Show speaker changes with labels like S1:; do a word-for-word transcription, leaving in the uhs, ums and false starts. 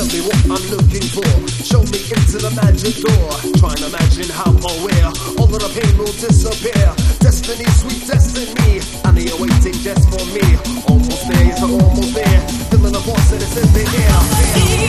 S1: me what I'm looking for. Show me into the magic door. Try and imagine how or where all of the pain will disappear. Destiny, sweet destiny, and they are waiting just for me. Almost there, yes, I'm almost there. Feeling the boss and it's in the air.